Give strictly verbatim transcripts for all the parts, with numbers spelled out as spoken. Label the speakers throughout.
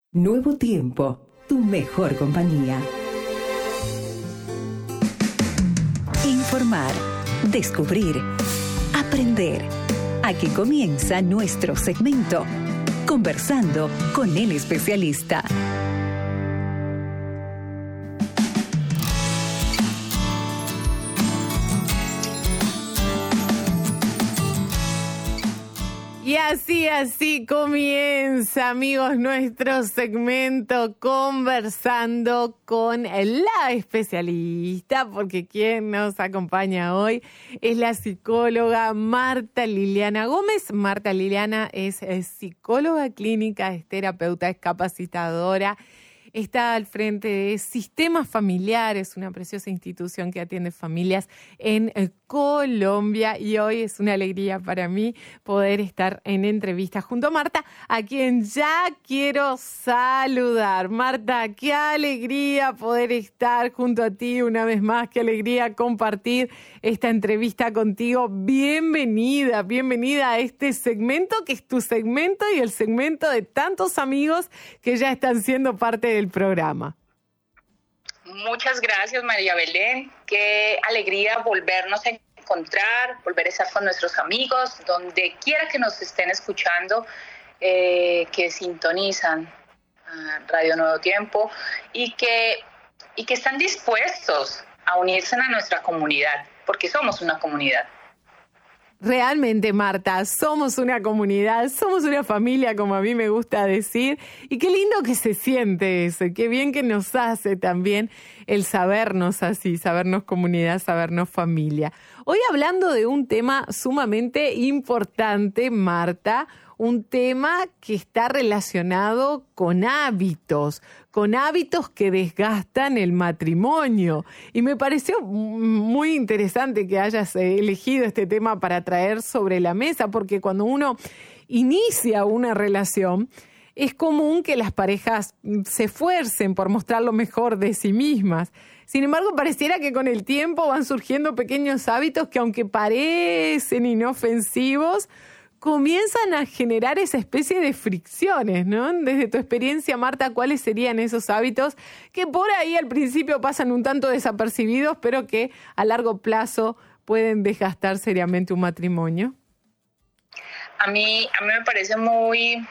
Speaker 1: Nuevo tiempo, tu mejor compañía.
Speaker 2: Informar, descubrir, aprender. Aquí comienza nuestro segmento, Conversando con el especialista.
Speaker 3: Y así, así comienza, amigos, nuestro segmento Conversando con la especialista, porque quien nos acompaña hoy es la psicóloga Marta Liliana Gómez. Marta Liliana es, es psicóloga clínica, es terapeuta, es capacitadora. Está al frente de Sistemas Familiares, una preciosa institución que atiende familias en Colombia, y hoy es una alegría para mí poder estar en entrevista junto a Marta, a quien ya quiero saludar. Marta, qué alegría poder estar junto a ti una vez más, qué alegría compartir esta entrevista contigo. Bienvenida, bienvenida a este segmento que es tu segmento y el segmento de tantos amigos que ya están siendo parte de el programa.
Speaker 4: Muchas gracias, María Belén. Qué alegría volvernos a encontrar, volver a estar con nuestros amigos, donde quiera que nos estén escuchando, eh, que sintonizan uh, Radio Nuevo Tiempo y que, y que están dispuestos a unirse a nuestra comunidad, porque somos una comunidad.
Speaker 3: Realmente, Marta, somos una comunidad, somos una familia, como a mí me gusta decir, y qué lindo que se siente eso, y qué bien que nos hace también el sabernos así, sabernos comunidad, sabernos familia. Hoy hablando de un tema sumamente importante, Marta, un tema que está relacionado con hábitos, con hábitos que desgastan el matrimonio. Y me pareció muy interesante que hayas elegido este tema para traer sobre la mesa, porque cuando uno inicia una relación, es común que las parejas se esfuercen por mostrar lo mejor de sí mismas. Sin embargo, pareciera que con el tiempo van surgiendo pequeños hábitos que, aunque parecen inofensivos, comienzan a generar esa especie de fricciones, ¿no? Desde tu experiencia, Marta, ¿cuáles serían esos hábitos que por ahí al principio pasan un tanto desapercibidos, pero que a largo plazo pueden desgastar seriamente un matrimonio?
Speaker 4: A mí, a mí me parece muy,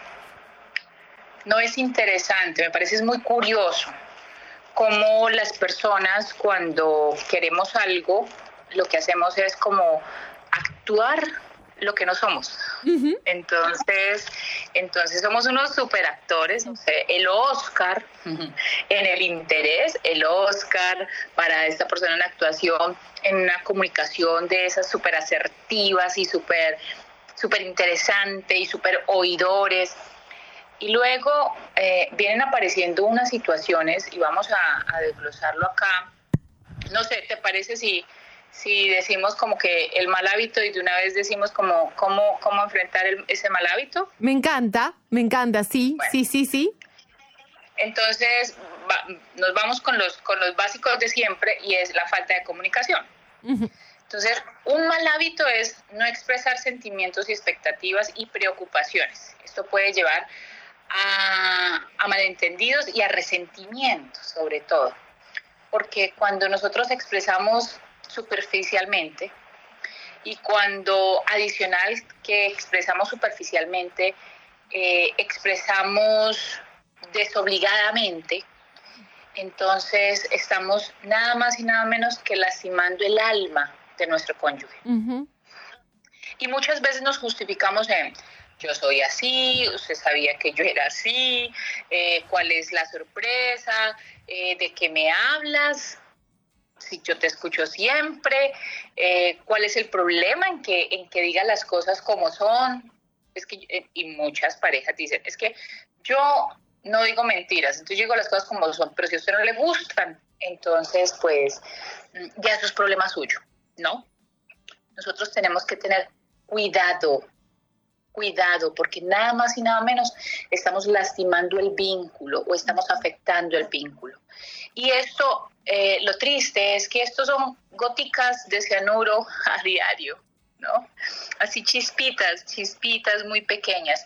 Speaker 4: no es interesante, me parece muy curioso cómo las personas, cuando queremos algo, lo que hacemos es como actuar lo que no somos. Uh-huh. Entonces, entonces somos unos superactores, no sé, el Oscar uh-huh. en el interés, el Oscar para esta persona en actuación, en una comunicación de esas súper asertivas y súper súper interesante y súper oidores. Y luego eh, vienen apareciendo unas situaciones, y vamos a, a desglosarlo acá. No sé, ¿te parece si Si decimos como que el mal hábito y de una vez decimos como cómo, cómo enfrentar el, ese mal hábito?
Speaker 3: Me encanta, me encanta, sí, bueno, sí, sí, sí.
Speaker 4: Entonces va, nos vamos con los, con los básicos de siempre, y es la falta de comunicación. Uh-huh. Entonces, un mal hábito es no expresar sentimientos y expectativas y preocupaciones. Esto puede llevar a, a malentendidos y a resentimientos, sobre todo. Porque cuando nosotros expresamos superficialmente, y cuando adicional que expresamos superficialmente, eh, expresamos desobligadamente, entonces estamos nada más y nada menos que lastimando el alma de nuestro cónyuge. Uh-huh. Y muchas veces nos justificamos en: yo soy así, usted sabía que yo era así, eh, ¿cuál es la sorpresa? Eh, ¿de qué me hablas? Si yo te escucho siempre, eh, ¿cuál es el problema en que, en que digas las cosas como son? Es que, y muchas parejas dicen, es que yo no digo mentiras, entonces yo digo las cosas como son, pero si a usted no le gustan, entonces pues ya eso es problema suyo, ¿no? Nosotros tenemos que tener cuidado, cuidado, porque nada más y nada menos estamos lastimando el vínculo o estamos afectando el vínculo. Y esto, eh, lo triste es que estos son goticas de cianuro a diario, ¿no? Así chispitas, chispitas muy pequeñas.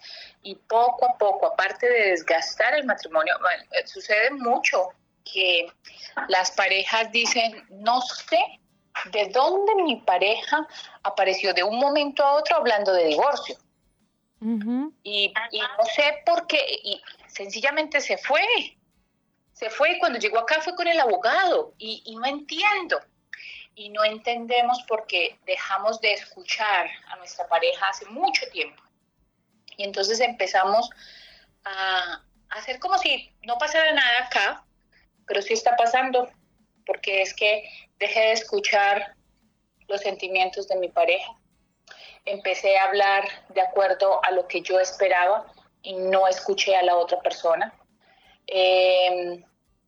Speaker 4: Y poco a poco, aparte de desgastar el matrimonio, bueno, sucede mucho que las parejas dicen, no sé de dónde mi pareja apareció de un momento a otro hablando de divorcio. Uh-huh. Y, y no sé por qué, y sencillamente se fue. Se fue y cuando llegó acá fue con el abogado y, y no entiendo. Y no entendemos porque dejamos de escuchar a nuestra pareja hace mucho tiempo. Y entonces empezamos a, a hacer como si no pasara nada acá, pero sí está pasando, porque es que dejé de escuchar los sentimientos de mi pareja. Empecé a hablar de acuerdo a lo que yo esperaba y no escuché a la otra persona. Eh,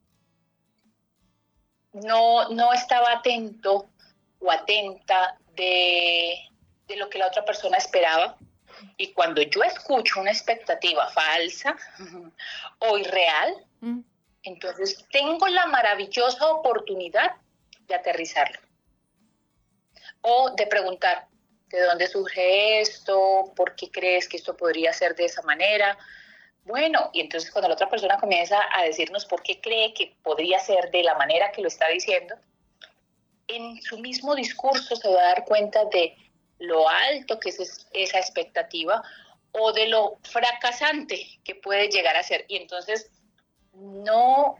Speaker 4: no, no estaba atento o atenta de, de lo que la otra persona esperaba. Y cuando yo escucho una expectativa falsa o irreal, mm. entonces tengo la maravillosa oportunidad de aterrizarlo. O de preguntar, ¿de dónde surge esto? ¿Por qué crees que esto podría ser de esa manera? Bueno, y entonces cuando la otra persona comienza a decirnos por qué cree que podría ser de la manera que lo está diciendo, en su mismo discurso se va a dar cuenta de lo alto que es esa expectativa o de lo fracasante que puede llegar a ser. Y entonces no,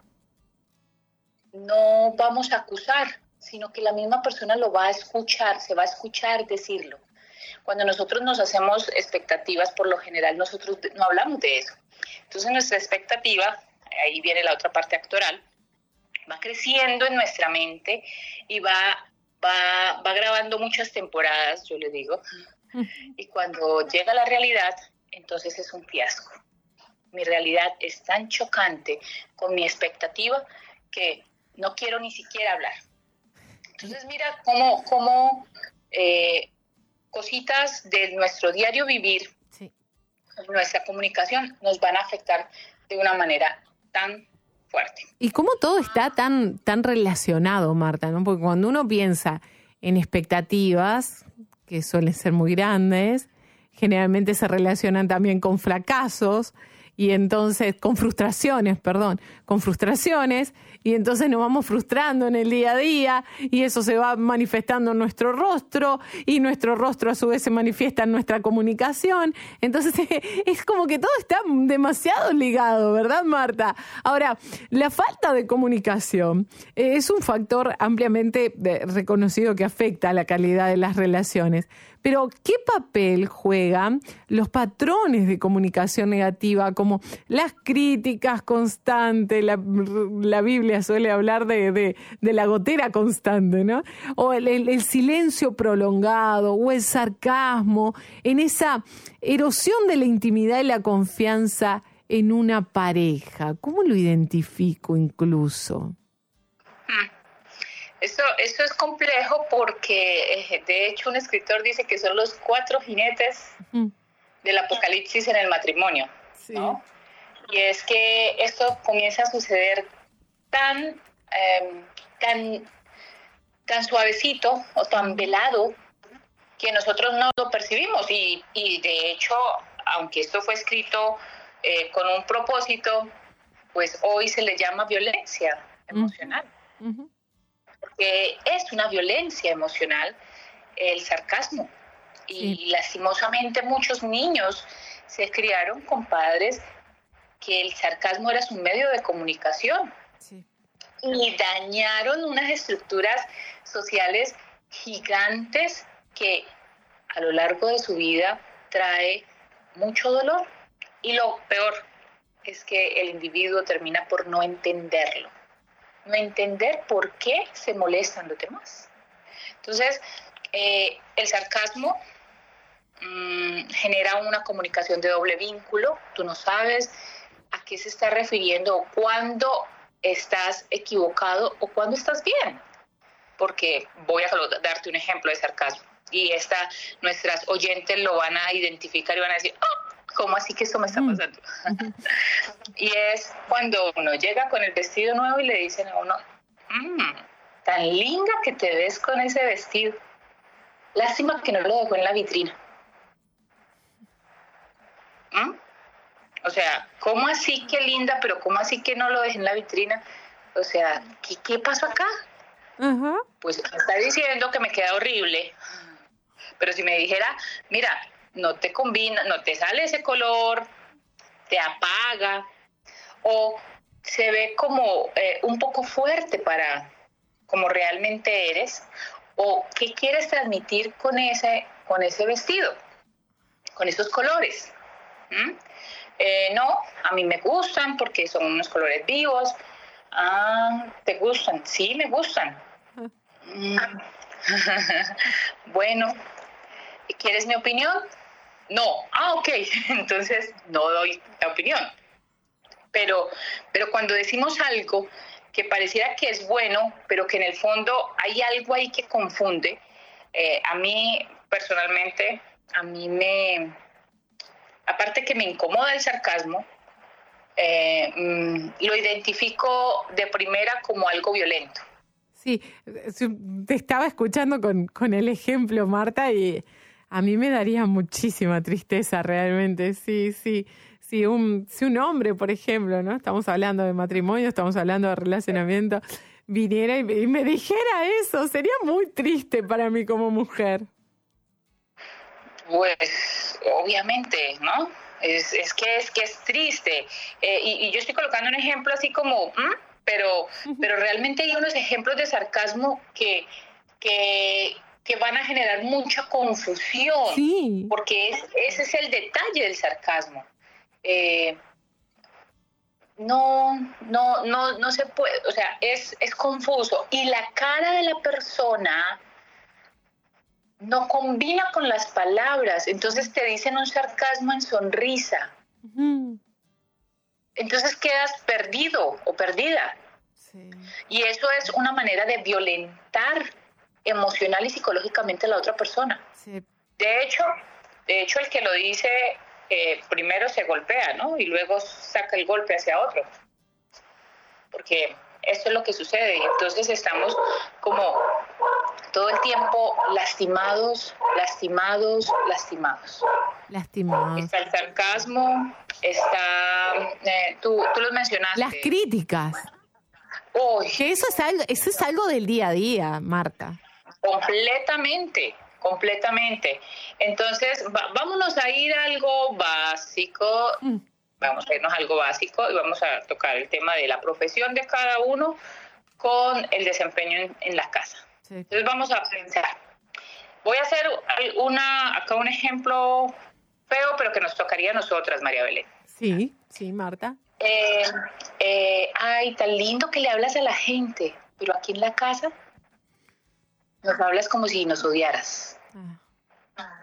Speaker 4: no vamos a acusar, sino que la misma persona lo va a escuchar, se va a escuchar decirlo. Cuando nosotros nos hacemos expectativas, por lo general nosotros no hablamos de eso. Entonces nuestra expectativa, ahí viene la otra parte actoral, va creciendo en nuestra mente y va, va, va grabando muchas temporadas, yo le digo. Y cuando llega la realidad, entonces es un fiasco. Mi realidad es tan chocante con mi expectativa que no quiero ni siquiera hablar. Entonces mira cómo, cómo eh, cositas de nuestro diario vivir, sí. nuestra comunicación, nos van a afectar de una manera tan fuerte.
Speaker 3: Y cómo todo está tan, tan relacionado, Marta, ¿no? Porque cuando uno piensa en expectativas, que suelen ser muy grandes, generalmente se relacionan también con fracasos, y entonces con frustraciones, perdón, con frustraciones, y entonces nos vamos frustrando en el día a día, y eso se va manifestando en nuestro rostro, y nuestro rostro a su vez se manifiesta en nuestra comunicación. Entonces es como que todo está demasiado ligado, ¿verdad, Marta? Ahora, la falta de comunicación es un factor ampliamente reconocido que afecta a la calidad de las relaciones. Pero, ¿qué papel juegan los patrones de comunicación negativa, como las críticas constantes? La, la Biblia suele hablar de, de, de la gotera constante, ¿no? O el, el, el silencio prolongado, o el sarcasmo, en esa erosión de la intimidad y la confianza en una pareja. ¿Cómo lo identifico incluso?
Speaker 4: Eso, eso es complejo porque, de hecho, un escritor dice que son los cuatro jinetes uh-huh. del apocalipsis en el matrimonio, sí. ¿no? Y es que esto comienza a suceder tan, eh, tan, tan suavecito o tan velado que nosotros no lo percibimos. Y, y de hecho, aunque esto fue escrito eh, con un propósito, pues hoy se le llama violencia emocional. Uh-huh. Porque es una violencia emocional el sarcasmo. Y sí. lastimosamente muchos niños se criaron con padres que el sarcasmo era su medio de comunicación. Sí. Y dañaron unas estructuras sociales gigantes que a lo largo de su vida trae mucho dolor. Y lo peor es que el individuo termina por no entenderlo. No entender por qué se molestan los demás. Entonces, eh, el sarcasmo mmm, genera una comunicación de doble vínculo. Tú no sabes a qué se está refiriendo o cuándo estás equivocado o cuándo estás bien. Porque voy a darte un ejemplo de sarcasmo. Y esta, nuestras oyentes lo van a identificar y van a decir, ¡oh! ¿Cómo así que eso me está pasando? Uh-huh. Y es cuando uno llega con el vestido nuevo y le dicen a uno, mmm, tan linda que te ves con ese vestido. Lástima que no lo dejó en la vitrina. ¿Mm? O sea, ¿cómo así que linda, pero cómo así que no lo dejé en la vitrina? O sea, ¿qué, qué pasó acá?
Speaker 3: Uh-huh.
Speaker 4: Pues me está diciendo que me queda horrible. Pero si me dijera, mira, no te combina, no te sale ese color, te apaga, o se ve como eh, un poco fuerte para como realmente eres, o qué quieres transmitir con ese, con ese vestido, con esos colores. ¿Mm? Eh, no, a mí me gustan porque son unos colores vivos. Ah, ¿te gustan? Sí, me gustan. Mm. Bueno, ¿quieres mi opinión? No. Ah, ok. Entonces no doy la opinión. Pero, pero cuando decimos algo que pareciera que es bueno, pero que en el fondo hay algo ahí que confunde, eh, a mí personalmente, a mí me... Aparte que me incomoda el sarcasmo, eh, mm, lo identifico de primera como algo violento.
Speaker 3: Sí, te estaba escuchando con, con el ejemplo, Marta, y a mí me daría muchísima tristeza realmente. Sí, sí, sí, un, si un hombre, por ejemplo, ¿no? Estamos hablando de matrimonio, estamos hablando de relacionamiento, viniera y, y me dijera eso, sería muy triste para mí como mujer.
Speaker 4: Pues, obviamente, ¿no? Es, es que es que es triste. Eh, y, y yo estoy colocando un ejemplo así como, ¿m? pero pero realmente hay unos ejemplos de sarcasmo que, que, que van a generar mucha confusión.
Speaker 3: Sí.
Speaker 4: Porque es, ese es el detalle del sarcasmo. Eh, no, no, no, no se puede, o sea, es, es confuso. Y la cara de la persona no combina con las palabras, entonces te dicen un sarcasmo en sonrisa. Uh-huh. Entonces quedas perdido o perdida. Sí. Y eso es una manera de violentar emocional y psicológicamente a la otra persona. Sí. De hecho, de hecho el que lo dice eh, primero se golpea, ¿no? Y luego saca el golpe hacia otro. Porque esto es lo que sucede. Y entonces estamos como todo el tiempo lastimados, lastimados, lastimados.
Speaker 3: Lastimados.
Speaker 4: Está el sarcasmo, está... Eh, tú, tú los mencionaste.
Speaker 3: Las críticas.
Speaker 4: Uy.
Speaker 3: Que eso es algo, eso es algo del día a día, Marta.
Speaker 4: Completamente, completamente. Entonces, va, vámonos a ir a algo básico. Mm. Vamos a irnos a algo básico y vamos a tocar el tema de la profesión de cada uno con el desempeño en, en la casa. Sí. Entonces vamos a pensar. Voy a hacer una, acá un ejemplo feo, pero que nos tocaría a nosotras, María Belén.
Speaker 3: Sí, sí, Marta.
Speaker 4: Eh, eh, ay, tan lindo que le hablas a la gente, pero aquí en la casa nos hablas como si nos odiaras. Ah,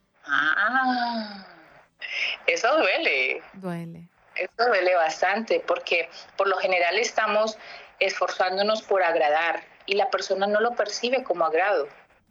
Speaker 4: ah eso duele.
Speaker 3: Duele.
Speaker 4: Eso duele bastante, porque por lo general estamos esforzándonos por agradar y la persona no lo percibe como agrado.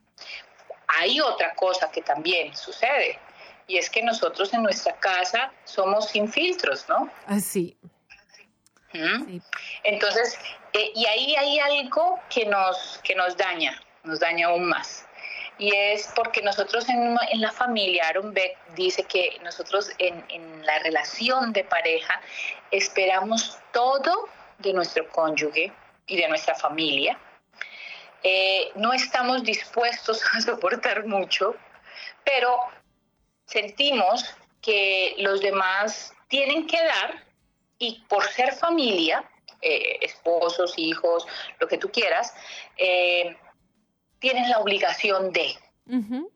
Speaker 4: Hay otra cosa que también sucede, y es que nosotros en nuestra casa somos sin filtros, ¿no?
Speaker 3: Así.
Speaker 4: ¿Mm? Sí. Entonces, eh, y ahí hay algo que nos, que nos daña, nos daña aún más. Y es porque nosotros en, en la familia, Aaron Beck dice que nosotros en, en la relación de pareja esperamos todo de nuestro cónyuge y de nuestra familia. Eh, no estamos dispuestos a soportar mucho, pero sentimos que los demás tienen que dar, y por ser familia, eh, esposos, hijos, lo que tú quieras, eh, tienen la obligación de. Uh-huh.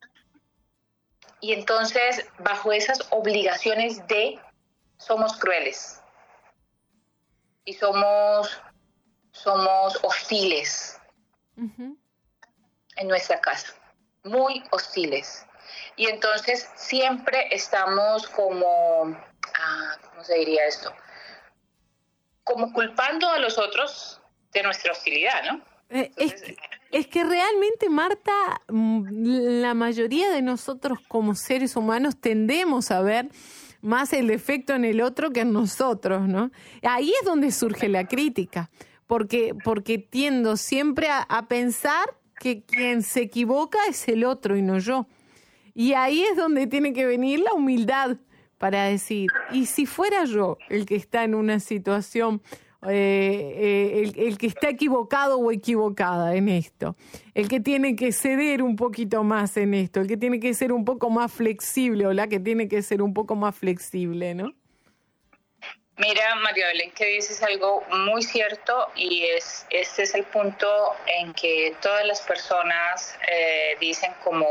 Speaker 4: Y entonces, bajo esas obligaciones de, somos crueles. Y somos, somos hostiles. Uh-huh. En nuestra casa. Muy hostiles. Y entonces, siempre estamos como, ah, ¿cómo se diría esto? Como culpando a los otros de nuestra hostilidad, ¿no?
Speaker 3: Eh, es, que, es que realmente, Marta, la mayoría de nosotros como seres humanos tendemos a ver más el defecto en el otro que en nosotros, ¿no? Ahí es donde surge la crítica, porque, porque tiendo siempre a, a pensar que quien se equivoca es el otro y no yo. Y ahí es donde tiene que venir la humildad para decir, ¿y si fuera yo el que está en una situación, eh, eh, el, el que está equivocado o equivocada en esto, el que tiene que ceder un poquito más en esto, el que tiene que ser un poco más flexible o la que tiene que ser un poco más flexible, ¿no?
Speaker 4: Mira, María Belén, que dices algo muy cierto y es este es el punto en que todas las personas eh, dicen como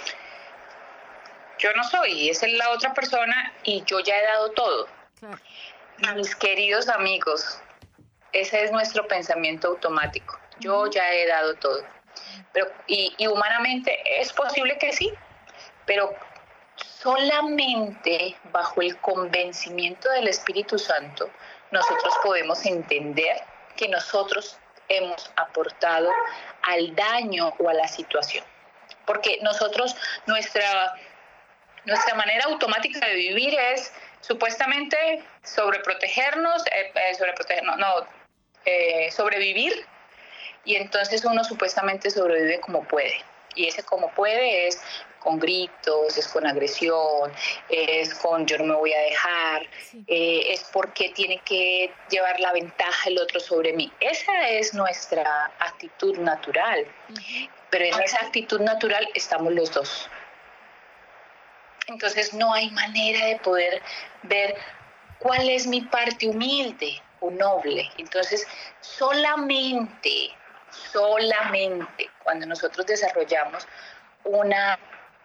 Speaker 4: yo no soy, es la otra persona y yo ya he dado todo. Claro. Mis queridos amigos, ese es nuestro pensamiento automático. Yo ya he dado todo. Pero, y, y humanamente es posible que sí, pero solamente bajo el convencimiento del Espíritu Santo nosotros podemos entender que nosotros hemos aportado al daño o a la situación. Porque nosotros, nuestra, nuestra manera automática de vivir es supuestamente sobreprotegernos, eh, eh, sobreprotegernos, no, eh, sobrevivir, y entonces uno supuestamente sobrevive como puede. Y ese como puede es con gritos, es con agresión, es con yo no me voy a dejar, sí. eh, es porque tiene que llevar la ventaja el otro sobre mí. Esa es nuestra actitud natural, uh-huh. Pero en esa actitud natural estamos los dos. Entonces no hay manera de poder ver cuál es mi parte humilde o noble. Entonces solamente, solamente cuando nosotros desarrollamos una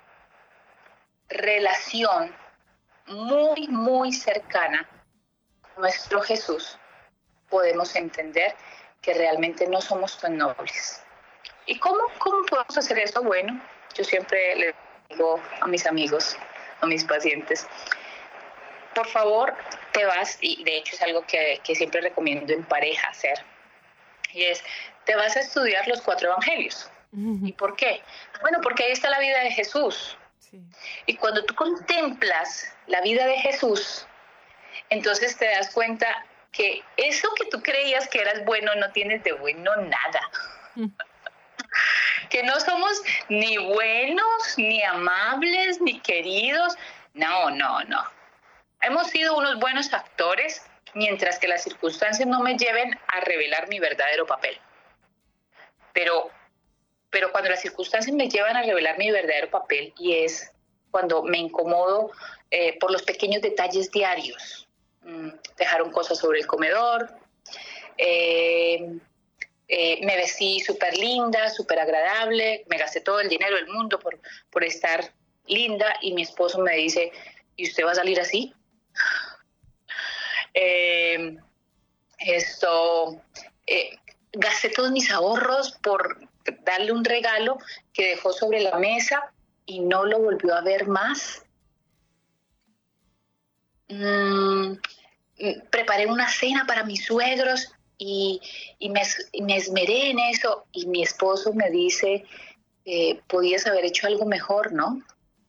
Speaker 4: relación muy, muy cercana con nuestro Jesús, podemos entender que realmente no somos tan nobles. ¿Y cómo, cómo podemos hacer eso? Bueno, yo siempre le digo a mis amigos, a mis pacientes, por favor, te vas, y de hecho es algo que, que siempre recomiendo en pareja hacer, y es, te vas a estudiar los cuatro evangelios. Uh-huh. ¿Y por qué? Bueno, porque ahí está la vida de Jesús. Sí. Y cuando tú contemplas la vida de Jesús, entonces te das cuenta que eso que tú creías que eras bueno, no tienes de bueno nada. Uh-huh. Que no somos ni buenos, ni amables, ni queridos. No, no, no. Hemos sido unos buenos actores mientras que las circunstancias no me lleven a revelar mi verdadero papel. Pero, pero cuando las circunstancias me llevan a revelar mi verdadero papel, y es cuando me incomodo eh, por los pequeños detalles diarios. Mm, dejaron cosas sobre el comedor, eh, eh, me vestí súper linda, súper agradable, me gasté todo el dinero del mundo por, por estar linda, y mi esposo me dice, ¿y usted va a salir así? Eh, esto, eh, gasté todos mis ahorros por darle un regalo que dejó sobre la mesa y no lo volvió a ver más. Mm, preparé una cena para mis suegros y, y, me, y me esmeré en eso, y mi esposo me dice, eh, podías haber hecho algo mejor, ¿no?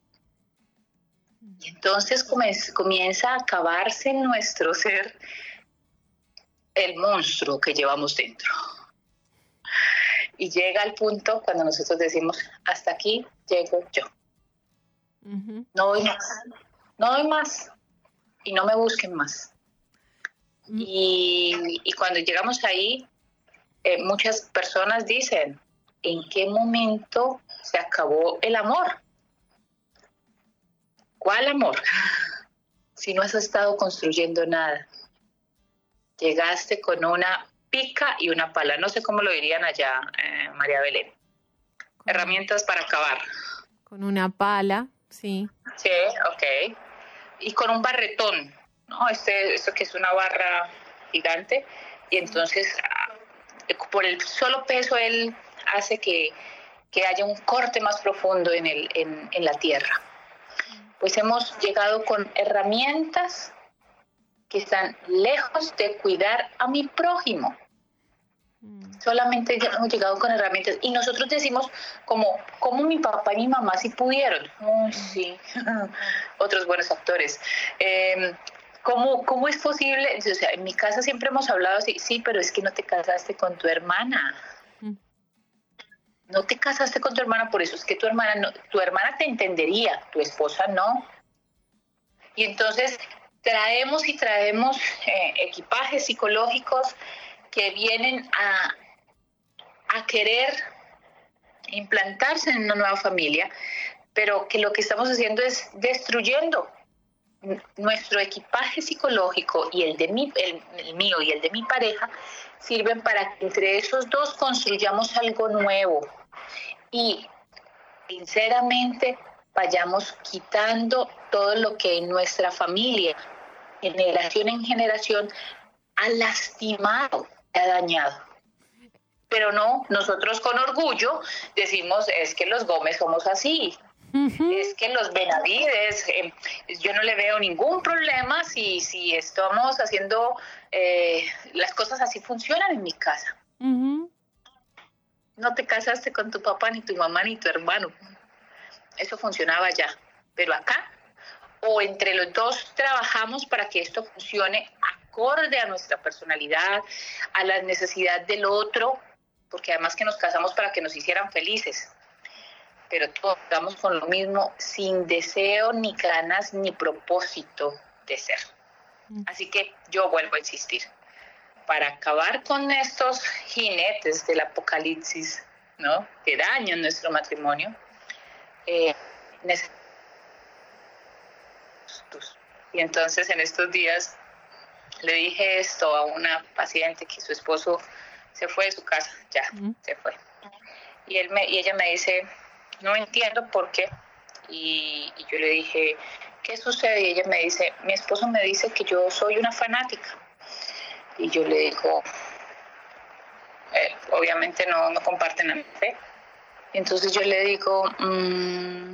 Speaker 4: Y entonces comienza a acabarse en nuestro ser el monstruo que llevamos dentro. Y llega al punto cuando nosotros decimos, hasta aquí llego yo. Uh-huh. No doy más. No doy más. Y no me busquen más. Uh-huh. Y, y cuando llegamos ahí, eh, muchas personas dicen, ¿en qué momento se acabó el amor? ¿Cuál amor? Si no has estado construyendo nada. Llegaste con una pica y una pala. No sé cómo lo dirían allá, eh, María Belén. Con, herramientas para acabar.
Speaker 3: Con una pala, sí.
Speaker 4: Sí, ok. Y con un barretón, ¿no? Este, esto que es una barra gigante. Y entonces, por el solo peso, él hace que, que haya un corte más profundo en, el, en, en la tierra. Pues hemos llegado con herramientas que están lejos de cuidar a mi prójimo. Mm. Solamente hemos llegado con herramientas. Y nosotros decimos, como, como mi papá y mi mamá sí pudieron. Uy, sí. Otros buenos actores. Eh, ¿cómo, ¿Cómo es posible? O sea, en mi casa siempre hemos hablado así, sí, pero es que no te casaste con tu hermana. Mm. No te casaste con tu hermana, por eso es que tu hermana no, tu hermana te entendería, tu esposa no. Y entonces traemos y traemos eh, equipajes psicológicos que vienen a, a querer implantarse en una nueva familia, pero que lo que estamos haciendo es destruyendo nuestro equipaje psicológico, y el de mi, el, el mío y el de mi pareja sirven para que entre esos dos construyamos algo nuevo y sinceramente vayamos quitando todo lo que en nuestra familia, generación en generación, ha lastimado, ha dañado. Pero no, nosotros con orgullo decimos, es que los Gómez somos así. Uh-huh. Es que los Benavides, eh, yo no le veo ningún problema si, si estamos haciendo, eh, las cosas así funcionan en mi casa. Uh-huh. No te casaste con tu papá, ni tu mamá, ni tu hermano. Eso funcionaba ya. Pero acá, o entre los dos trabajamos para que esto funcione acorde a nuestra personalidad, a la necesidad del otro, porque además que nos casamos para que nos hicieran felices. Pero todos estamos con lo mismo, sin deseo, ni ganas, ni propósito de ser. Así que yo vuelvo a insistir. Para acabar con estos jinetes del apocalipsis, ¿no?, que dañan nuestro matrimonio, eh, necesitamos. Y entonces en estos días le dije esto a una paciente, que su esposo se fue de su casa, ya, uh-huh. se fue. Y, él me, y ella me dice, no entiendo por qué. Y, y yo le dije, ¿qué sucede? Y ella me dice, mi esposo me dice que yo soy una fanática. Y yo le digo, eh, obviamente no, no comparten la fe. Y entonces yo le digo, mmm,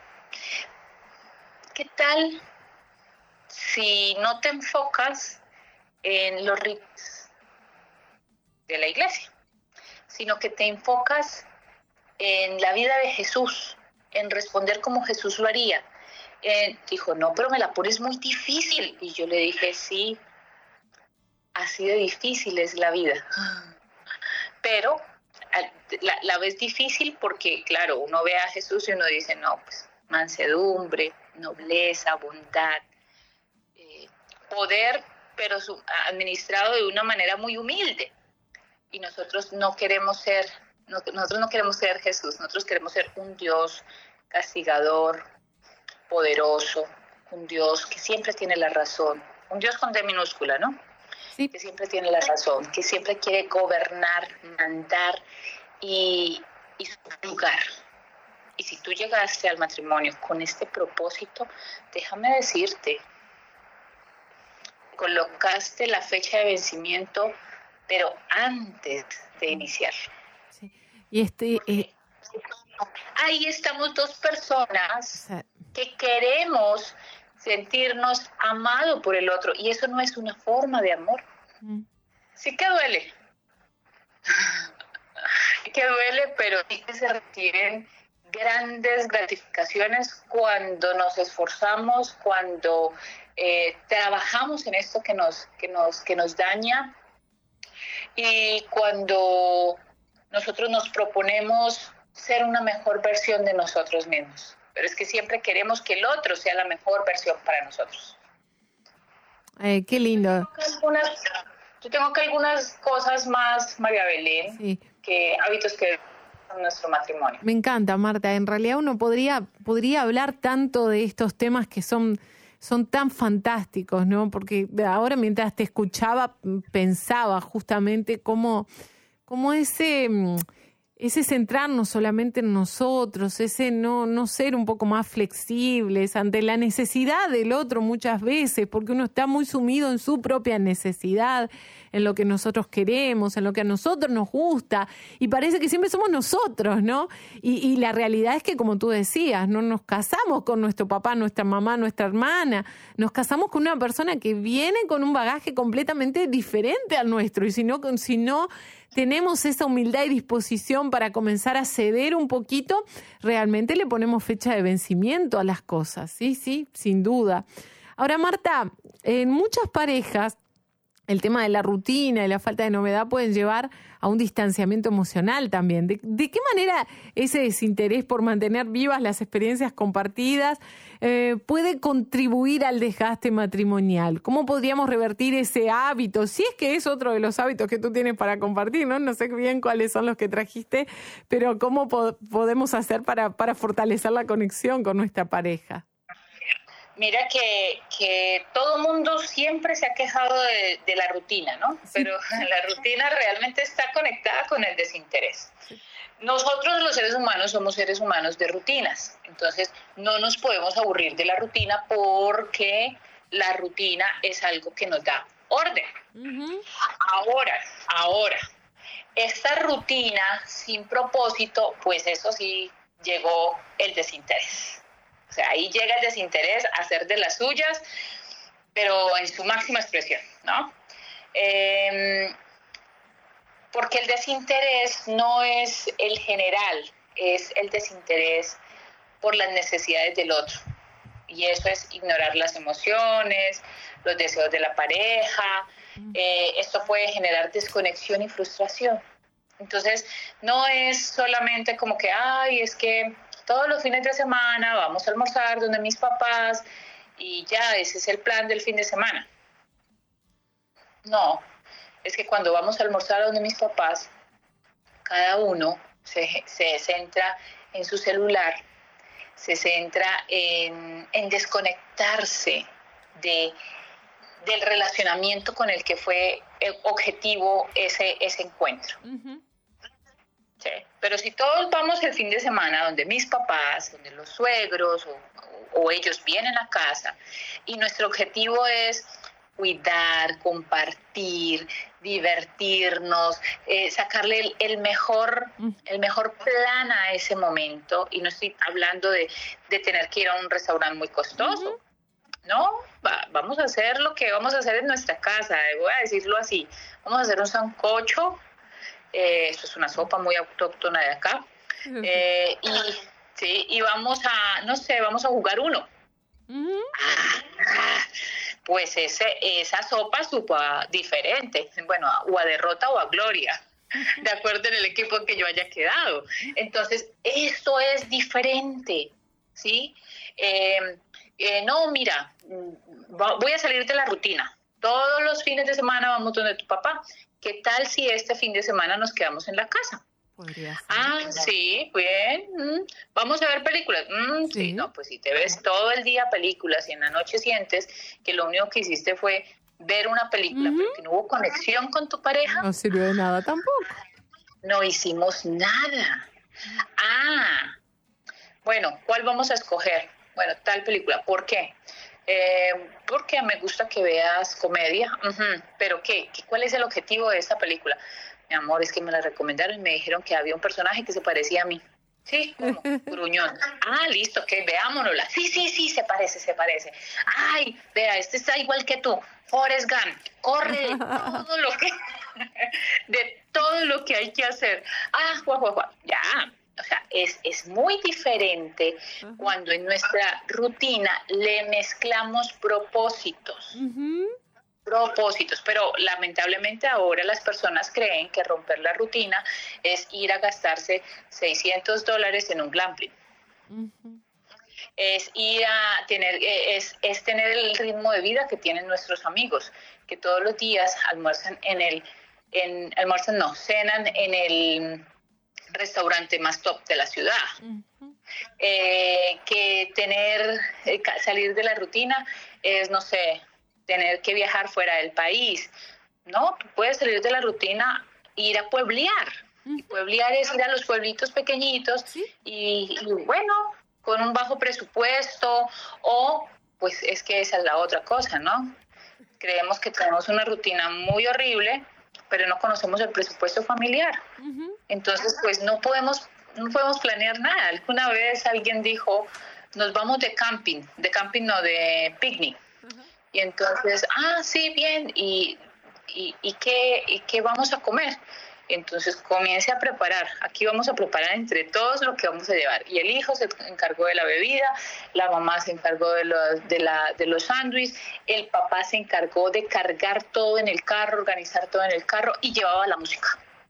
Speaker 4: ¿qué tal si no te enfocas en los ritos de la iglesia, sino que te enfocas en la vida de Jesús, en responder como Jesús lo haría? Eh, dijo, no, pero me la pones muy difícil. Y yo le dije, sí, así de difícil es la vida. Pero la, la ves difícil porque, claro, uno ve a Jesús y uno dice, no, pues mansedumbre, nobleza, bondad, eh, poder, pero su, administrado de una manera muy humilde. Y nosotros no queremos ser, no, nosotros no queremos ser Jesús, nosotros queremos ser un Dios castigador, poderoso, un Dios que siempre tiene la razón, un Dios con D minúscula, ¿no? Sí. Que siempre tiene la razón, que siempre quiere gobernar, mandar y, y subjugar. Y si tú llegaste al matrimonio con este propósito, déjame decirte, colocaste la fecha de vencimiento, pero antes de iniciar.
Speaker 3: Sí. Y este, eh...
Speaker 4: ahí estamos dos personas que queremos sentirnos amados por el otro, y eso no es una forma de amor. Mm. Sí que duele, sí que duele, pero sí que se reciben grandes gratificaciones cuando nos esforzamos, cuando eh, trabajamos en esto que nos, que nos, que nos daña, y cuando nosotros nos proponemos ser una mejor versión de nosotros mismos. Pero es que siempre queremos que el otro sea la mejor versión para nosotros.
Speaker 3: Eh, qué lindo.
Speaker 4: Yo tengo que algunas, yo tengo que algunas cosas más, María Belén, sí, que hábitos que en nuestro matrimonio.
Speaker 3: Me encanta, Marta. En realidad uno podría, podría hablar tanto de estos temas que son, son tan fantásticos, ¿no? Porque ahora mientras te escuchaba pensaba justamente cómo, cómo ese... ese centrarnos solamente en nosotros, ese no, no ser un poco más flexibles ante la necesidad del otro muchas veces, porque uno está muy sumido en su propia necesidad, en lo que nosotros queremos, en lo que a nosotros nos gusta, y parece que siempre somos nosotros, ¿no? Y, y la realidad es que, como tú decías, no nos casamos con nuestro papá, nuestra mamá, nuestra hermana, nos casamos con una persona que viene con un bagaje completamente diferente al nuestro, y si no, si no tenemos esa humildad y disposición para comenzar a ceder un poquito, realmente le ponemos fecha de vencimiento a las cosas, sí, sí, sin duda. Ahora, Marta, en muchas parejas el tema de la rutina y la falta de novedad pueden llevar a un distanciamiento emocional también. ¿De, de qué manera ese desinterés por mantener vivas las experiencias compartidas eh, puede contribuir al desgaste matrimonial? ¿Cómo podríamos revertir ese hábito? Si es que es otro de los hábitos que tú tienes para compartir, ¿no? No sé bien cuáles son los que trajiste, pero ¿cómo po- podemos hacer para, para fortalecer la conexión con nuestra pareja?
Speaker 4: Mira que, que todo mundo siempre se ha quejado de, de la rutina, ¿no? Sí. Pero la rutina realmente está conectada con el desinterés. Sí. Nosotros los seres humanos somos seres humanos de rutinas, entonces no nos podemos aburrir de la rutina porque la rutina es algo que nos da orden. Uh-huh. Ahora, ahora, esta rutina sin propósito, pues eso sí, llegó el desinterés. O sea, ahí llega el desinterés a hacer de las suyas, pero en su máxima expresión, ¿no? Eh, porque el desinterés no es el general, es el desinterés por las necesidades del otro. Y eso es ignorar las emociones, los deseos de la pareja. Eh, esto puede generar desconexión y frustración. Entonces, no es solamente como que, ay, es que todos los fines de semana vamos a almorzar donde mis papás y ya, ese es el plan del fin de semana. No, es que cuando vamos a almorzar donde mis papás, cada uno se, se centra en su celular, se centra en, en desconectarse de, del relacionamiento con el que fue el objetivo ese, ese encuentro. Uh-huh. Sí. Pero si todos vamos el fin de semana donde mis papás, donde los suegros o, o, o ellos vienen a casa y nuestro objetivo es cuidar, compartir, divertirnos, eh, sacarle el, el mejor el mejor plan a ese momento, y no estoy hablando de, de tener que ir a un restaurante muy costoso. Uh-huh. No, va, vamos a hacer lo que vamos a hacer en nuestra casa, voy a decirlo así, vamos a hacer un sancocho. Eh, eso es una sopa muy autóctona de acá. Uh-huh. Eh, y, sí, y vamos a, no sé, vamos a jugar uno. Uh-huh. Ah, ah, pues ese, esa sopa supo diferente. Bueno, o a derrota o a gloria, uh-huh, de acuerdo en el equipo en que yo haya quedado. Entonces, esto es diferente, ¿sí? Eh, eh, no, mira, voy a salir de la rutina. Todos los fines de semana vamos donde tu papá. ¿Qué tal si este fin de semana nos quedamos en la casa? Podría ser. Ah, sí, bien. Mm. ¿Vamos a ver películas? Mm, sí. sí, no, pues si te ves todo el día películas y en la noche sientes que lo único que hiciste fue ver una película, uh-huh, pero que no hubo conexión con tu pareja.
Speaker 3: No sirvió de nada tampoco.
Speaker 4: No hicimos nada. Ah, bueno, ¿cuál vamos a escoger? Bueno, tal película. ¿Por qué? Eh, porque me gusta que veas comedia. Uh-huh. ¿Pero qué? ¿Cuál es el objetivo de esta película? Mi amor, es que me la recomendaron y me dijeron que había un personaje que se parecía a mí. Sí, como gruñón. Ah, listo, que veámonosla. Sí, sí, sí, se parece, se parece. Ay, vea, este está igual que tú. Forrest Gump, corre de todo lo que, de todo lo que hay que hacer. Ah, guau, guau, guau. Ya. O sea, es, es muy diferente uh-huh, cuando en nuestra rutina le mezclamos propósitos. Uh-huh. Propósitos, pero lamentablemente ahora las personas creen que romper la rutina es ir a gastarse seiscientos dólares en un glamping. Uh-huh. Es ir a tener, es, es tener el ritmo de vida que tienen nuestros amigos, que todos los días almuerzan en el, en, almuerzan no, cenan en el restaurante más top de la ciudad. Uh-huh. Eh, que tener, eh, salir de la rutina es, no sé, tener que viajar fuera del país. No, tú puedes salir de la rutina e ir a pueblear. Uh-huh. Y pueblear es ir a los pueblitos pequeñitos, ¿sí? y, y bueno, con un bajo presupuesto, o pues es que esa es la otra cosa, ¿no? Creemos que tenemos una rutina muy horrible, pero no conocemos el presupuesto familiar. Uh-huh. Entonces, pues no podemos, no podemos planear nada. Alguna vez alguien dijo, nos vamos de camping, de camping no, de picnic. Uh-huh. Y entonces, ah, sí, bien, ¿y, y, y, qué, y qué vamos a comer? Entonces comience a preparar, aquí vamos a preparar entre todos lo que vamos a llevar. Y el hijo se encargó de la bebida, la mamá se encargó de los, de la, de los sándwiches, el papá se encargó de cargar todo en el carro, organizar todo en el carro y llevaba la música.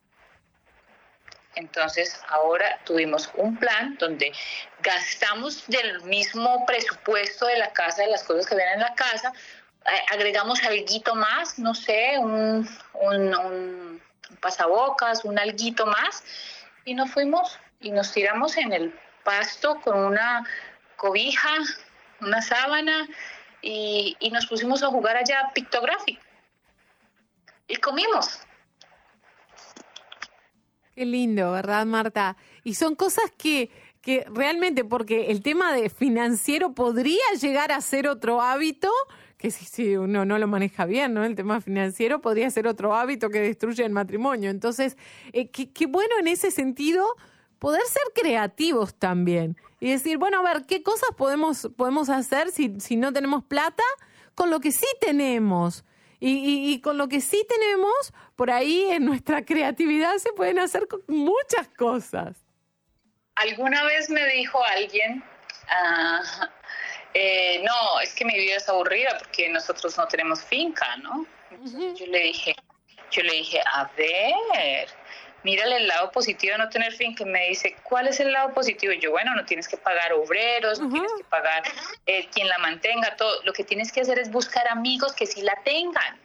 Speaker 4: Entonces ahora tuvimos un plan donde gastamos del mismo presupuesto de la casa, de las cosas que vienen en la casa, agregamos alguito más, no sé, un, un, un pasabocas, un alguito más, y nos fuimos y nos tiramos en el pasto con una cobija, una sábana, y, y nos pusimos a jugar allá Pictographic. Y comimos.
Speaker 3: Qué lindo, ¿verdad, Marta? Y son cosas que, que realmente, porque el tema de financiero podría llegar a ser otro hábito, que si, si uno no lo maneja bien, ¿no? El tema financiero podría ser otro hábito que destruye el matrimonio. Entonces, eh, qué, qué bueno en ese sentido poder ser creativos también. Y decir, bueno, a ver, ¿qué cosas podemos, podemos hacer si, si no tenemos plata? Con lo que sí tenemos. Y, y, y con lo que sí tenemos, por ahí en nuestra creatividad se pueden hacer muchas cosas.
Speaker 4: Alguna vez me dijo alguien, uh, eh, no, es que mi vida es aburrida porque nosotros no tenemos finca, ¿no? Entonces uh-huh. yo le dije, yo le dije, a ver, mírale el lado positivo de no tener finca. Y me dice, ¿cuál es el lado positivo? Y yo, bueno, no tienes que pagar obreros, no uh-huh. tienes que pagar eh, quien la mantenga, todo. Lo que tienes que hacer es buscar amigos que sí la tengan.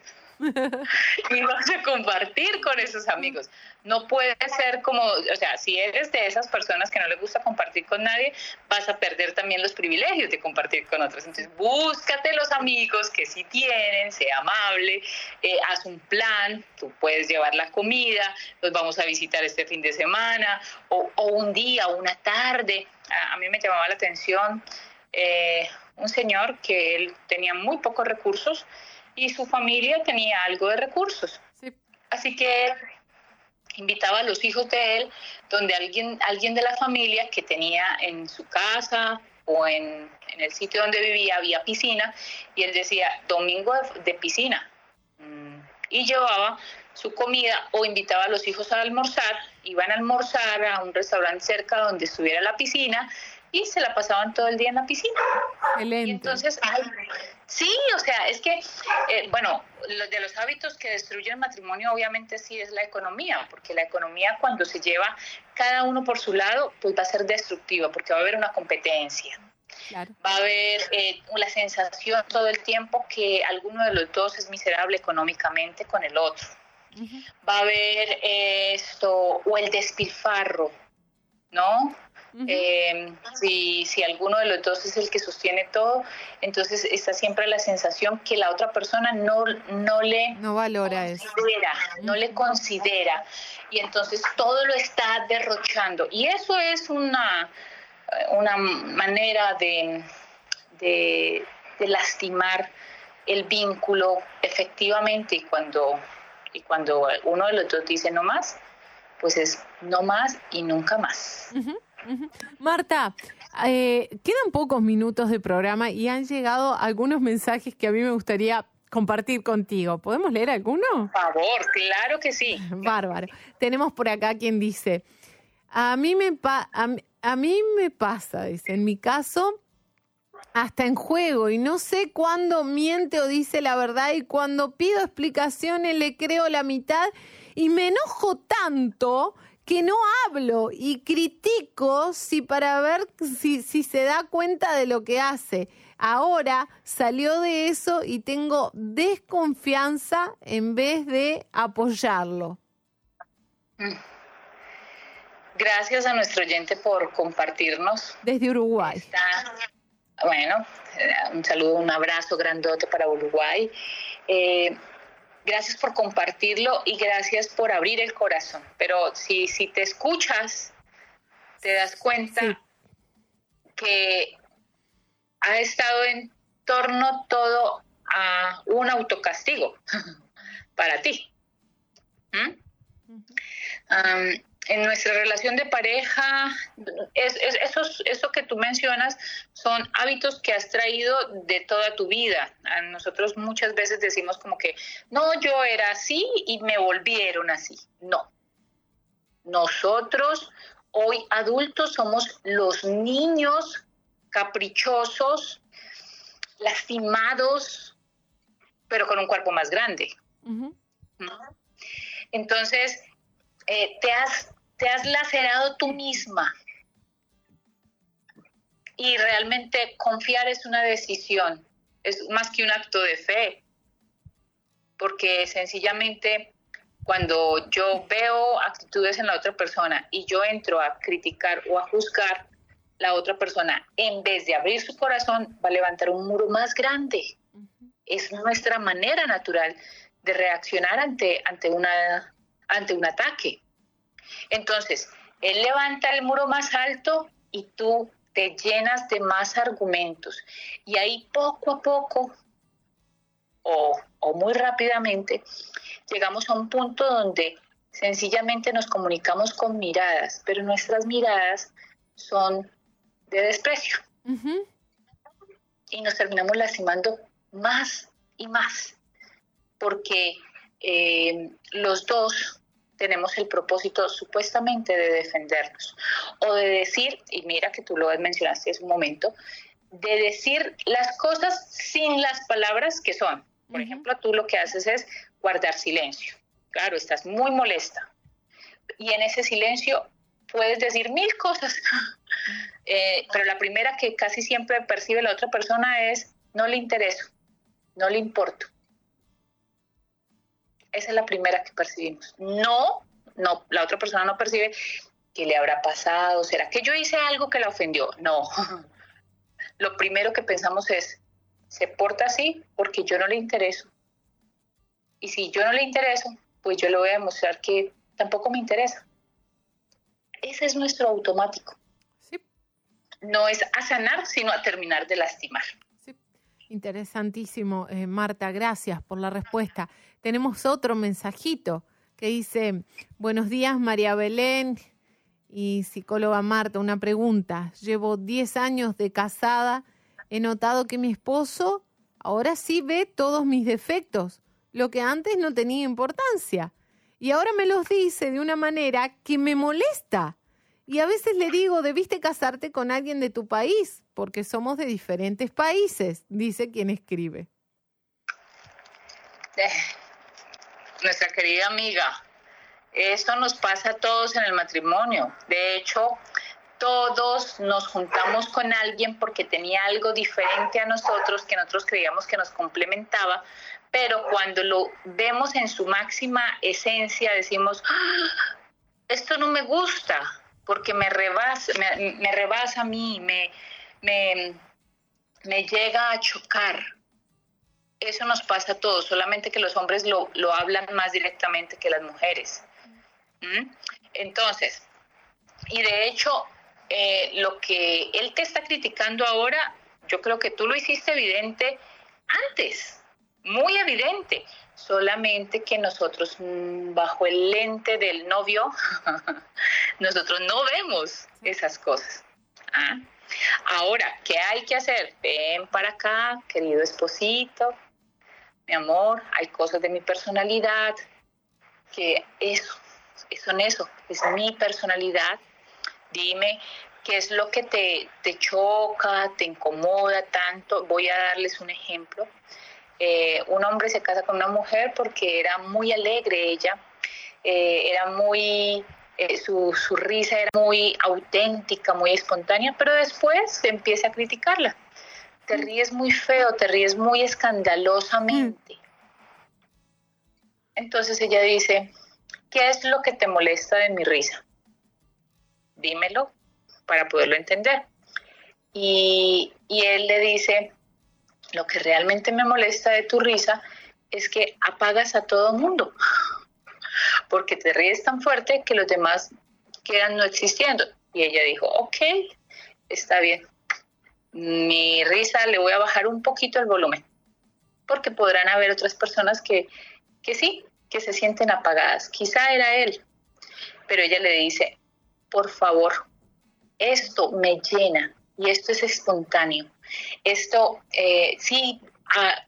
Speaker 4: Y vas a compartir con esos amigos. No puede ser como, o sea, si eres de esas personas que no les gusta compartir con nadie, vas a perder también los privilegios de compartir con otros. Entonces, búscate los amigos que sí tienen, sea amable, eh, haz un plan, tú puedes llevar la comida, los vamos a visitar este fin de semana, o, o un día, o una tarde. A, a mí me llamaba la atención eh, un señor que él tenía muy pocos recursos, y su familia tenía algo de recursos. Sí. Así que invitaba a los hijos de él, donde alguien, alguien de la familia que tenía en su casa o en, en el sitio donde vivía había piscina, y él decía, domingo de, de piscina. Mm. Y llevaba su comida o invitaba a los hijos a almorzar, iban a almorzar a un restaurante cerca donde estuviera la piscina, y se la pasaban todo el día en la piscina. Excelente. Y entonces, ay, sí, o sea, es que, eh, bueno, lo de los hábitos que destruyen el matrimonio obviamente sí es la economía, porque la economía cuando se lleva cada uno por su lado, pues va a ser destructiva, porque va a haber una competencia. Claro. Va a haber eh, la sensación todo el tiempo que alguno de los dos es miserable económicamente con el otro. Uh-huh. Va a haber eh, esto, o el despilfarro, ¿no? Uh-huh. Eh, si, si alguno de los dos es el que sostiene todo, entonces está siempre la sensación que la otra persona no, no le
Speaker 3: no valora
Speaker 4: considera, eso. no uh-huh. le considera, y entonces todo lo está derrochando, y eso es una, una manera de, de, de lastimar el vínculo efectivamente, y cuando, y cuando uno de los dos dice no más, pues es no más y nunca más.
Speaker 3: Uh-huh. Uh-huh. Marta, eh, quedan pocos minutos de programa y han llegado algunos mensajes que a mí me gustaría compartir contigo. ¿Podemos leer alguno?
Speaker 4: Por favor, claro que sí.
Speaker 3: Bárbaro. Tenemos por acá quien dice, a mí me, pa- a, a mí me pasa, dice, en mi caso, hasta en juego, y no sé cuándo miente o dice la verdad, y cuando pido explicaciones le creo la mitad y me enojo tanto que no hablo y critico si para ver si, si se da cuenta de lo que hace. Ahora salió de eso y tengo desconfianza en vez de apoyarlo.
Speaker 4: Gracias a nuestro oyente por compartirnos.
Speaker 3: Desde Uruguay.
Speaker 4: Está, bueno, un saludo, un abrazo grandote para Uruguay. Eh, Gracias por compartirlo y gracias por abrir el corazón. Pero si, si te escuchas, te das cuenta sí. que ha estado en torno todo a un autocastigo para ti. ¿Mm? Uh-huh. Um, en nuestra relación de pareja, es, es, esos, eso que tú mencionas son hábitos que has traído de toda tu vida. A nosotros muchas veces decimos como que, no, yo era así y me volvieron así. No, Nosotros, hoy adultos, somos los niños caprichosos, lastimados, pero con un cuerpo más grande. Uh-huh. ¿No? Entonces, eh, te has, te has lacerado tú misma. Y realmente confiar es una decisión, es más que un acto de fe. Porque sencillamente cuando yo veo actitudes en la otra persona y yo entro a criticar o a juzgar, la otra persona, en vez de abrir su corazón, va a levantar un muro más grande. Uh-huh. Es nuestra manera natural de reaccionar ante, ante, una, ante un ataque. Entonces, él levanta el muro más alto y tú te llenas de más argumentos. Y ahí poco a poco, o, o muy rápidamente, llegamos a un punto donde sencillamente nos comunicamos con miradas, pero nuestras miradas son de desprecio. Uh-huh. Y nos terminamos lastimando más y más, porque eh, los dos tenemos el propósito supuestamente de defendernos, o de decir, y mira que tú lo mencionaste hace un momento, de decir las cosas sin las palabras que son. Por uh-huh. ejemplo, tú lo que haces es guardar silencio. Claro, estás muy molesta. Y en ese silencio puedes decir mil cosas. Eh, pero la primera que casi siempre percibe la otra persona es, no le intereso, no le importo. Esa es la primera que percibimos. No, no, la otra persona no percibe qué le habrá pasado, ¿será que yo hice algo que la ofendió? No. Lo primero que pensamos es, se porta así porque yo no le intereso. Y si yo no le intereso, pues yo le voy a demostrar que tampoco me interesa. Ese es nuestro automático. Sí. No es a sanar, sino a terminar de lastimar.
Speaker 3: Sí. Interesantísimo, eh, Marta, gracias por la respuesta. Tenemos otro mensajito que dice, buenos días María Belén y psicóloga Marta, una pregunta. Llevo diez años de casada, he notado que mi esposo ahora sí ve todos mis defectos, lo que antes no tenía importancia. Y ahora me los dice de una manera que me molesta. Y a veces le digo, debiste casarte con alguien de tu país, porque somos de diferentes países, dice quien escribe.
Speaker 4: Eh, nuestra querida amiga, esto nos pasa a todos en el matrimonio. De hecho, todos nos juntamos con alguien porque tenía algo diferente a nosotros, que nosotros creíamos que nos complementaba, pero cuando lo vemos en su máxima esencia, decimos, ¡ah! Esto no me gusta, porque me rebasa, me, me rebasa a mí, me, me, me llega a chocar. Eso nos pasa a todos, solamente que los hombres lo, lo hablan más directamente que las mujeres. ¿Mm? Entonces, y de hecho, eh, lo que él te está criticando ahora, yo creo que tú lo hiciste evidente antes. Muy evidente, solamente que nosotros bajo el lente del novio, nosotros no vemos esas cosas. ¿Ah? Ahora, ¿qué hay que hacer? Ven para acá, querido esposito, mi amor, hay cosas de mi personalidad, que eso, son eso, es mi personalidad. Dime qué es lo que te, te choca, te incomoda tanto. Voy a darles un ejemplo. Eh, un hombre se casa con una mujer porque era muy alegre ella, eh, era muy, eh, su, su risa era muy auténtica, muy espontánea, pero después empieza a criticarla. Te ríes muy feo, te ríes muy escandalosamente. Entonces ella dice, ¿qué es lo que te molesta de mi risa? Dímelo para poderlo entender. Y, y él le dice, lo que realmente me molesta de tu risa es que apagas a todo mundo, porque te ríes tan fuerte que los demás quedan no existiendo. Y ella dijo, ok, está bien, mi risa le voy a bajar un poquito el volumen, porque podrán haber otras personas que, que sí, que se sienten apagadas. Quizá era él, pero ella le dice, por favor, esto me llena y esto es espontáneo. Esto, eh, sí, a,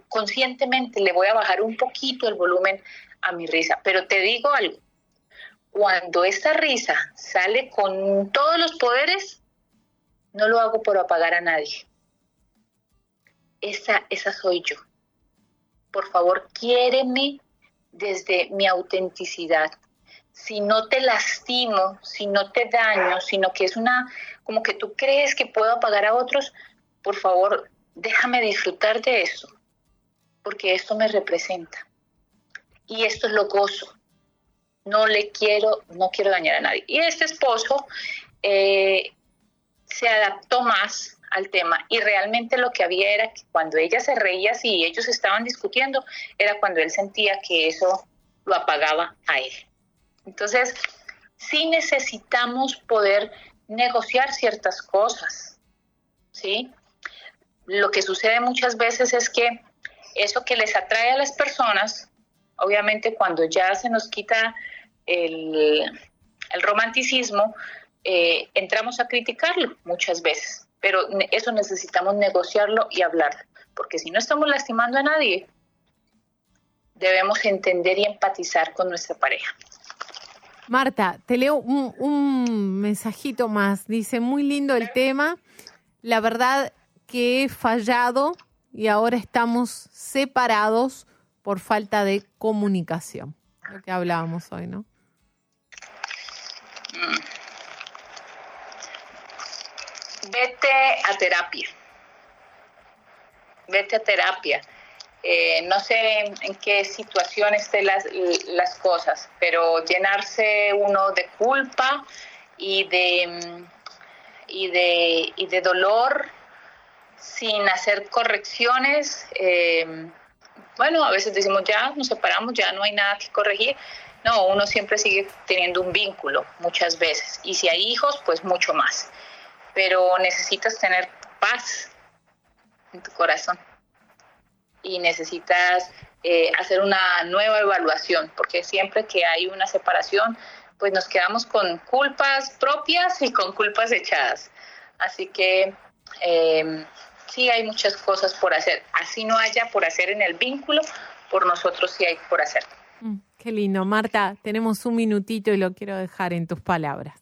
Speaker 4: conscientemente le voy a bajar un poquito el volumen a mi risa, pero te digo algo, cuando esta risa sale con todos los poderes, no lo hago por apagar a nadie. Esa, esa soy yo. Por favor, quiéreme desde mi autenticidad. Si no te lastimo, si no te daño, sino que es una, como que tú crees que puedo apagar a otros, por favor, déjame disfrutar de eso, porque esto me representa. Y esto lo gozo. No le quiero, no quiero dañar a nadie. Y este esposo eh, se adaptó más al tema, y realmente lo que había era que cuando ella se reía así y ellos estaban discutiendo, era cuando él sentía que eso lo apagaba a él. Entonces, sí necesitamos poder negociar ciertas cosas, ¿sí? Lo que sucede muchas veces es que eso que les atrae a las personas, obviamente cuando ya se nos quita el, el romanticismo, eh, entramos a criticarlo muchas veces, pero eso necesitamos negociarlo y hablarlo, porque si no estamos lastimando a nadie, debemos entender y empatizar con nuestra pareja.
Speaker 3: Marta, te leo un, un mensajito más. Dice, muy lindo el tema. La verdad que he fallado y ahora estamos separados por falta de comunicación. Lo que hablábamos hoy, ¿no?
Speaker 4: Vete a terapia. Vete a terapia. Eh, no sé en, en qué situación estén las, las cosas, pero llenarse uno de culpa y de, y de, y de dolor sin hacer correcciones. Eh, bueno, a veces decimos ya nos separamos, ya no hay nada que corregir. No, uno siempre sigue teniendo un vínculo muchas veces, y si hay hijos, pues mucho más. Pero necesitas tener paz en tu corazón. Y necesitas eh, hacer una nueva evaluación, porque siempre que hay una separación, pues nos quedamos con culpas propias y con culpas echadas. Así que eh, sí hay muchas cosas por hacer. Así no haya por hacer en el vínculo, por nosotros sí hay por hacer.
Speaker 3: Mm, qué lindo. Marta, tenemos un minutito y lo quiero dejar en tus palabras.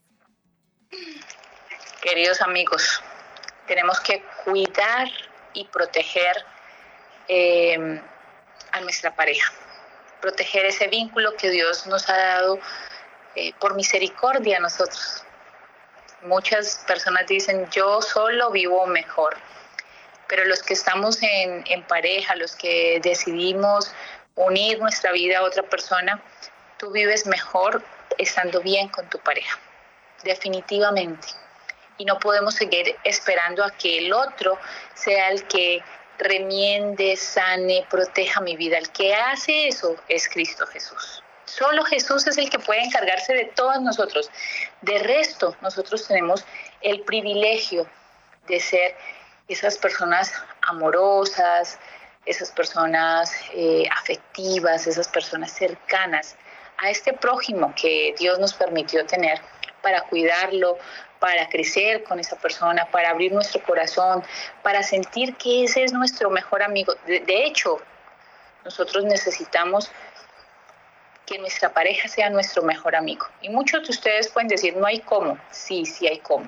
Speaker 4: Queridos amigos, tenemos que cuidar y proteger Eh, a nuestra pareja, proteger ese vínculo que Dios nos ha dado eh, por misericordia a nosotros. Muchas personas dicen, yo solo vivo mejor, pero los que estamos en, en pareja, los que decidimos unir nuestra vida a otra persona, tú vives mejor estando bien con tu pareja, definitivamente. Y no podemos seguir esperando a que el otro sea el que remiende, sane, proteja mi vida. El que hace eso es Cristo Jesús. Solo Jesús es el que puede encargarse de todos nosotros. De resto, nosotros tenemos el privilegio de ser esas personas amorosas, esas personas eh, afectivas, esas personas cercanas a este prójimo que Dios nos permitió tener para cuidarlo, para crecer con esa persona, para abrir nuestro corazón, para sentir que ese es nuestro mejor amigo. De, de hecho, nosotros necesitamos que nuestra pareja sea nuestro mejor amigo. Y muchos de ustedes pueden decir, no hay cómo. Sí, sí hay cómo.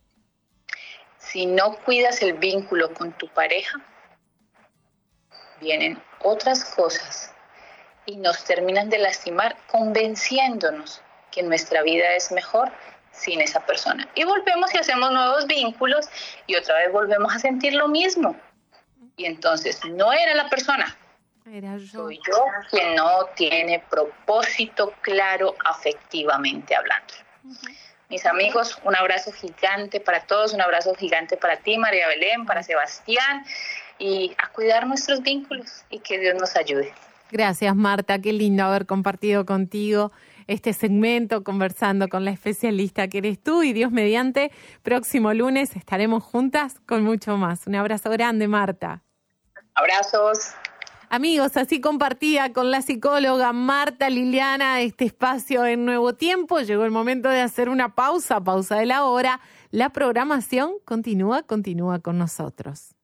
Speaker 4: Si no cuidas el vínculo con tu pareja, vienen otras cosas y nos terminan de lastimar, convenciéndonos que nuestra vida es mejor sin esa persona. Y volvemos y hacemos nuevos vínculos y otra vez volvemos a sentir lo mismo. Y entonces no era la persona,
Speaker 3: era yo.
Speaker 4: Soy yo quien no tiene propósito claro afectivamente hablando. Uh-huh. Mis amigos, un abrazo gigante para todos, un abrazo gigante para ti, María Belén, para Sebastián, y a cuidar nuestros vínculos y que Dios nos ayude.
Speaker 3: Gracias, Marta, qué lindo haber compartido contigo este segmento, conversando con la especialista que eres tú, y Dios mediante, próximo lunes estaremos juntas con mucho más. Un abrazo grande, Marta.
Speaker 4: Abrazos.
Speaker 3: Amigos, así compartía con la psicóloga Marta Liliana este espacio en Nuevo Tiempo. Llegó el momento de hacer una pausa, pausa de la hora. La programación continúa, continúa con nosotros.